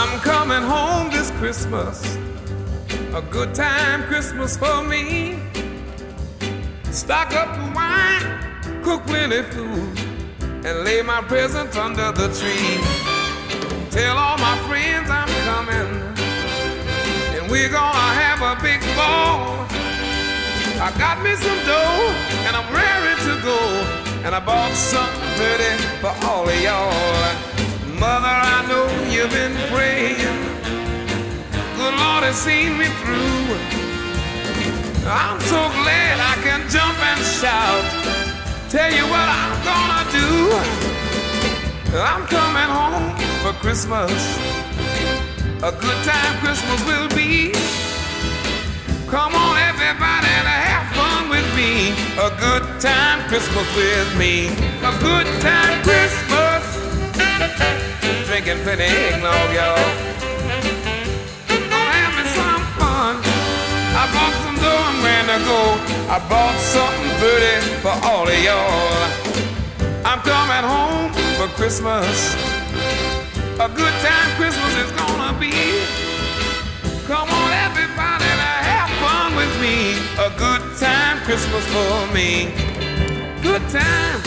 I'm coming home this Christmas, a good time Christmas for me. Stock up the wine, cook plenty food, and lay my presents under the tree. Tell all my friends I'm coming, and we're gonna have a big ball. I got me some dough, and I'm ready to go, and I bought something pretty for all of y'all. Mother, I know you've been praying. Good Lord has seen me through. I'm so glad I can jump and shout. Tell you what I'm gonna do. I'm coming home for Christmas. A good time Christmas will be. Come on everybody and have fun with me. A good time Christmas with me. A good time Christmas. Drinking plenty eggnog, y'all. Gonna have me some fun. I bought some dough, I'm ready to go. I bought something pretty for all of y'all. I'm coming home for Christmas. A good time Christmas is gonna be. Come on everybody and have fun with me. A good time Christmas for me. Good time.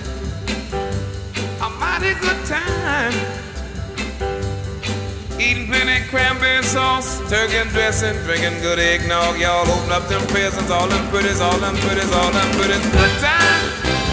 A mighty good time. Eating plenty cranberry sauce, turkey and dressing, drinking good eggnog. Y'all open up them presents, all them pretties, all them pretties, all them pretties. Good time.